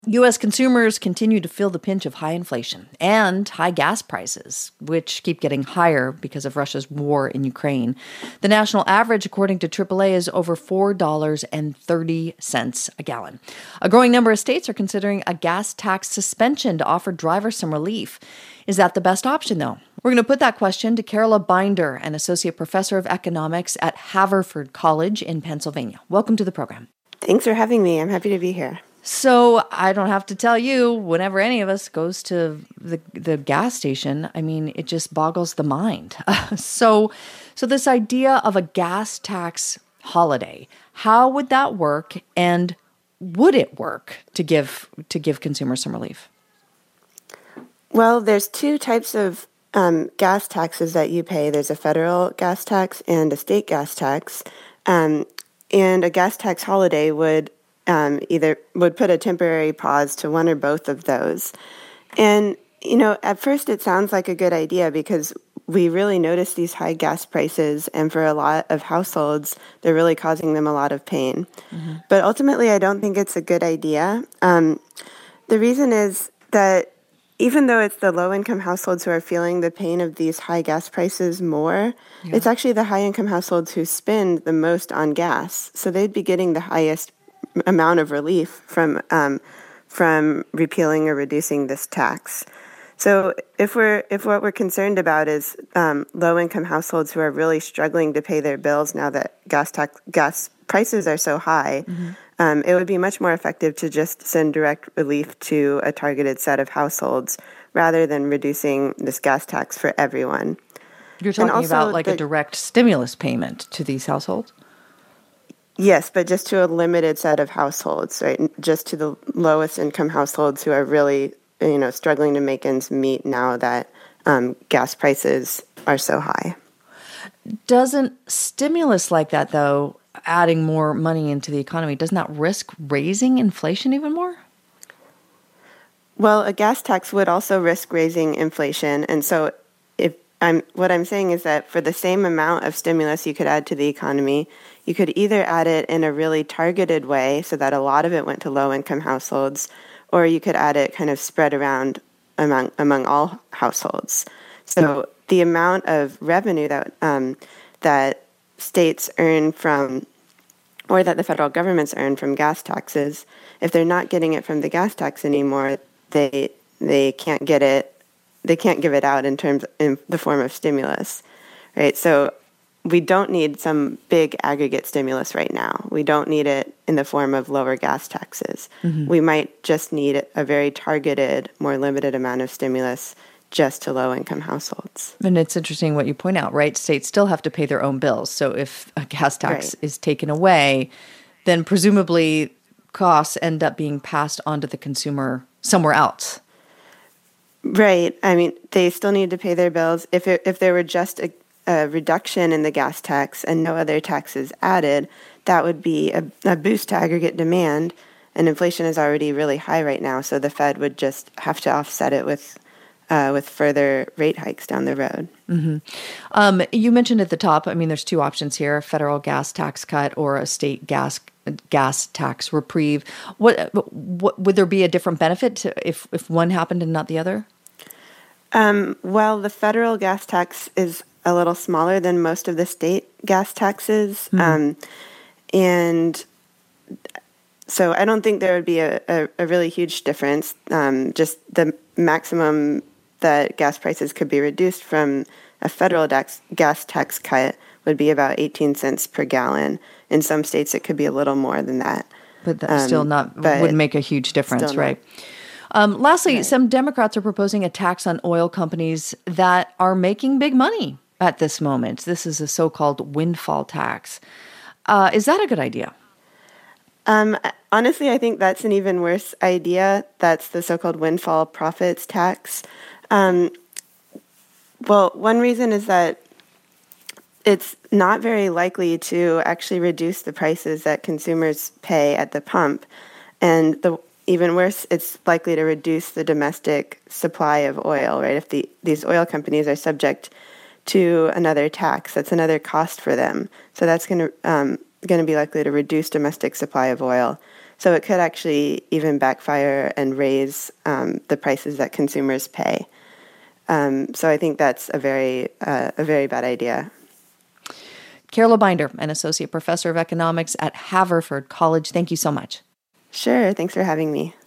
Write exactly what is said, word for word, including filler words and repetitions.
U S consumers continue to feel the pinch of high inflation and high gas prices, which keep getting higher because of Russia's war in Ukraine. The national average, according to triple A, is over four dollars and thirty cents a gallon. A growing number of states are considering a gas tax suspension to offer drivers some relief. Is that the best option, though? We're going to put that question to Carola Binder, an associate professor of economics at Haverford College in Pennsylvania. Welcome to the program. Thanks for having me. I'm happy to be here. So I don't have to tell you, whenever any of us goes to the the gas station, I mean, it just boggles the mind. Uh, so, so this idea of a gas tax holiday, how would that work, and would it work to give to give consumers some relief? Well, there's two types of um, gas taxes that you pay. There's a federal gas tax and a state gas tax, um, and a gas tax holiday would Um, either would put a temporary pause to one or both of those. And, you know, at first it sounds like a good idea because we really notice these high gas prices, and for a lot of households, they're really causing them a lot of pain. Mm-hmm. But ultimately, I don't think it's a good idea. Um, the reason is that even though it's the low-income households who are feeling the pain of these high gas prices more, yeah. It's actually the high-income households who spend the most on gas. So they'd be getting the highest amount of relief from um, from repealing or reducing this tax. So if we're if what we're concerned about is um, low-income households who are really struggling to pay their bills now that gas tax gas prices are so high, mm-hmm. um, it would be much more effective to just send direct relief to a targeted set of households rather than reducing this gas tax for everyone. You're talking about like the, a direct stimulus payment to these households? Yes, but just to a limited set of households, right? Just to the lowest income households who are really, you know, struggling to make ends meet now that um, gas prices are so high. Doesn't stimulus like that, though, adding more money into the economy, doesn't that risk raising inflation even more? Well, a gas tax would also risk raising inflation. And so if I'm what I'm saying is that for the same amount of stimulus you could add to the economy, you could either add it in a really targeted way so that a lot of it went to low-income households, or you could add it kind of spread around among among all households. So the amount of revenue that um, that states earn from, or that the federal governments earn from gas taxes, if they're not getting it from the gas tax anymore, they they can't get it. They can't give it out in terms in the form of stimulus, right? So we don't need some big aggregate stimulus right now. We don't need it in the form of lower gas taxes. Mm-hmm. We might just need a very targeted, more limited amount of stimulus just to low-income households. And it's interesting what you point out, right? States still have to pay their own bills. So if a gas tax right. is taken away, then presumably costs end up being passed on to the consumer somewhere else. Right. I mean, they still need to pay their bills. If it, if there were just a, a reduction in the gas tax and no other taxes added, that would be a, a boost to aggregate demand. And inflation is already really high right now, so the Fed would just have to offset it with uh, with further rate hikes down the road. Mm-hmm. Um, you mentioned at the top, I mean, there's two options here: a federal gas tax cut or a state gas gas tax reprieve. What, what would there be a different benefit to if if one happened and not the other? Um, well, the federal gas tax is a little smaller than most of the state gas taxes, mm-hmm. um, and so I don't think there would be a, a, a really huge difference. Um, just the maximum that gas prices could be reduced from a federal gas, gas tax cut would be about eighteen cents per gallon. In some states, it could be a little more than that. But that um, still not wouldn't make a huge difference, right? Um, lastly, right. Some Democrats are proposing a tax on oil companies that are making big money at this moment. This is a so-called windfall tax. Uh, is that a good idea? Um, honestly, I think that's an even worse idea. That's the so-called windfall profits tax. Um, well, one reason is that it's not very likely to actually reduce the prices that consumers pay at the pump. And the even worse, it's likely to reduce the domestic supply of oil, right? If the, these oil companies are subject to another tax, that's another cost for them. So that's going to um, going to be likely to reduce domestic supply of oil. So it could actually even backfire and raise um, the prices that consumers pay. Um, so I think that's a very uh, a very bad idea. Carol Binder, an associate professor of economics at Haverford College. Thank you so much. Sure. Thanks for having me.